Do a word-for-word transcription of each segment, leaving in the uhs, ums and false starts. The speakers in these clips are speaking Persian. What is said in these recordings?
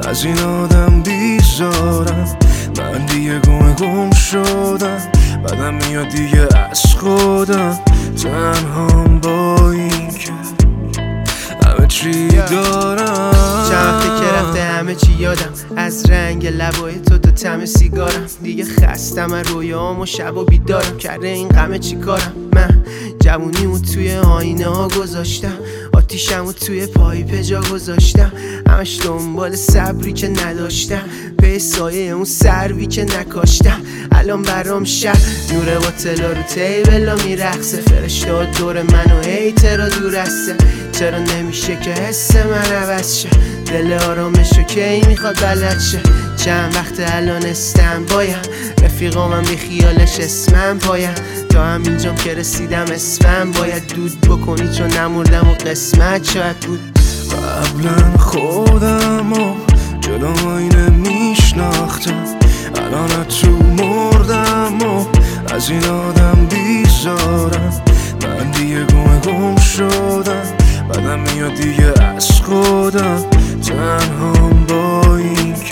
از این آدم بیزارم. من دیگه گم گم شدم، بعدم میاد دیگه از خودم. تنهام با این که همه چی دارم. چند وقته که رفته همه چی یادم، از رنگ لبای تو تا طعم سیگارم. دیگه خستم از رویام و شب و بیدارم. کرده این غمه چی کارم؟ من جوونیمو توی آینه ها گذاشتم، آتیشمو توی پایپ جا گذاشتم. همش دنبال صبری که نداشتم، به سایه اون سروی که نکاشتم. الان برام شب نوره با تلا رو تیبلا میرقصه، فرشته دور منو هیترا دور هسته. چرا نمیشه که حس من عوض شه؟ دل آرامشو کی میخواد بلد شه؟ چند وقت الان استم بایم، رفیقا من بی خیالش اسمم پایم. تا همینجام که رسیدم اسمم باید دود بکنی، چون نمردم و قسمت شاید بود. قبلا خودم و جلو اینه میشناختم، الان تو مردم و از این آدم بیزارم. من دیگه گم گم شدم، بعدم میاد دیگه از خودم. تنهام با این که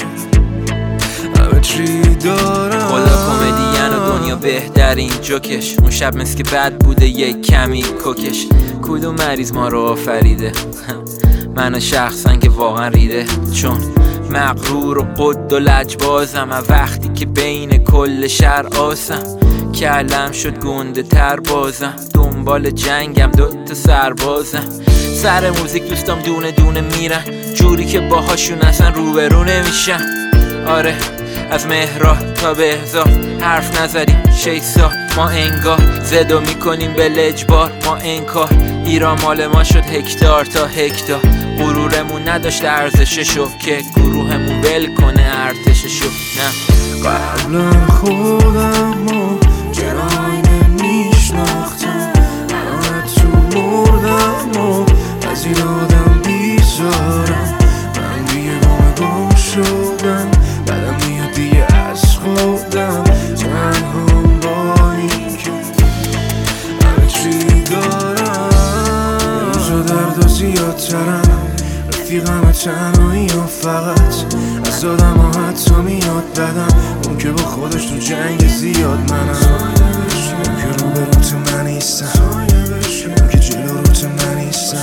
همه چی دارم. خدا کمدین و دنیا بهترین جوکش. اون شب مثل که بد بوده یک کمی کوکش. کدوم مریض ما رو آفریده؟ منو شخصا که واقعا ریده، چون مغرور و قد و لجبازم. وقتی که بین کل شهر آسم، کلم شد گنده تر بازم. دنبال جنگم دوتا سربازم. سر موزیک دوستام دونه دونه میرن، جوری که باهاشون اصلا روبرو نمیشن. آره از مهرا تا بهزاد حرف نزدیم شیسا، ما انگار زدو میکنیم به لجبار. ما انکار ایران مال ما شد هکتار تا هکتار. غرورمون نداشت ارزششو که گروهمون ول کنه ارتششو. نه قبلا خودم و جراینه میشناختم، الان تو مردم و از این آدم بیزارم. من دیگه گم گم شدم، بعدم میاد دیگه از خودم. تنهام با این که همه چی دارم. روزا درد و زیادترم، رفیقم تنهایی و فقط از آدم ها حتی میاد بدم. اون که با خودش تو جنگ زیاد منم، اون که رو به رو تو من نیستم، اون که جلو رو تو من نیستم.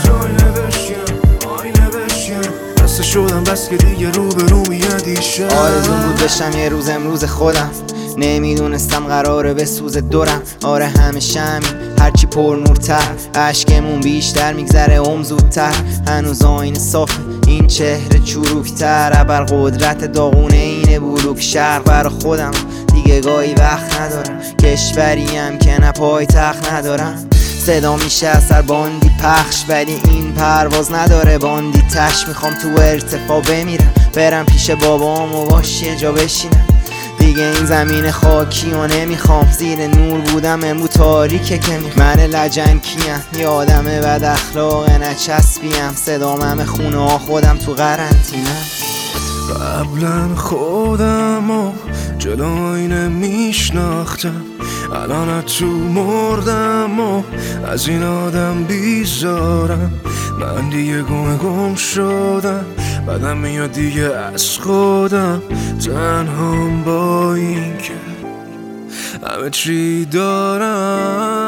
بسته شدم بس که دیگه رو به رو میادیشم. آرزون بود بشم یه روز امروز خودم، نمیدونستم قراره به سوز دورم. آره همیشه همین، هرچی پر نورتر عشقمون بیشتر میگذره ام زودتر. هنوز آینه صافه این چهره چروکتر، ابر قدرت داغونه اینه بلوک شرق. برا خودم دیگه گاهی وقت ندارم، کشوریم که نه پای تخت ندارم. صدا میشه از سر باندی پخش، ولی این پرواز نداره باندی تش. میخوام تو ارتفاع بمیرم، برم پیش بابام و باش یه جا بشینم. دیگه این زمین خاکی و نمیخوام، زیر نور بودم امرو تاریکه که میخوام. من لجن کیم، یه آدم بد اخلاق نچسبیم. صدام همه خونه ها خودم تو قرنطینم. قبلا خودم و جلو اینه میشناختم، الان تو مردم و از این آدم بیزارم. من دیگه گم گم شدم، بعدم میاد دیگه از خودم. تنهام با این که همه چی دارم.